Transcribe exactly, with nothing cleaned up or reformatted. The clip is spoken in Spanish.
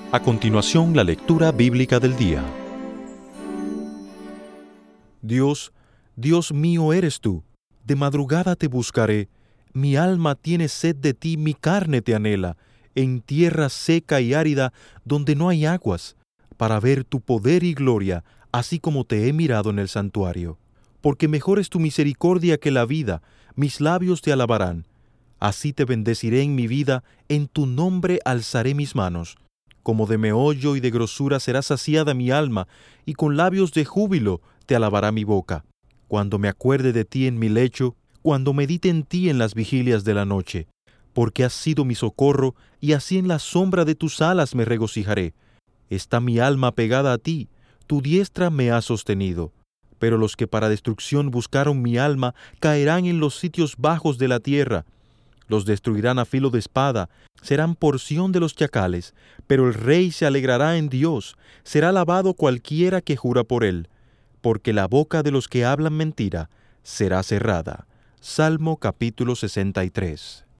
A continuación, la lectura bíblica del día. Dios, Dios mío eres tú, de madrugada te buscaré, mi alma tiene sed de ti, mi carne te anhela, en tierra seca y árida, donde no hay aguas, para ver tu poder y gloria, así como te he mirado en el santuario. Porque mejor es tu misericordia que la vida, mis labios te alabarán. Así te bendeciré en mi vida, en tu nombre alzaré mis manos. Como de meollo y de grosura será saciada mi alma, y con labios de júbilo te alabará mi boca. Cuando me acuerde de ti en mi lecho, cuando medite en ti en las vigilias de la noche, porque has sido mi socorro, y así en la sombra de tus alas me regocijaré. Está mi alma pegada a ti, tu diestra me ha sostenido. Pero los que para destrucción buscaron mi alma caerán en los sitios bajos de la tierra. Los destruirán a filo de espada, serán porción de los chacales, pero el rey se alegrará en Dios, será alabado cualquiera que jura por él, porque la boca de los que hablan mentira será cerrada. Salmo capítulo sesenta y tres.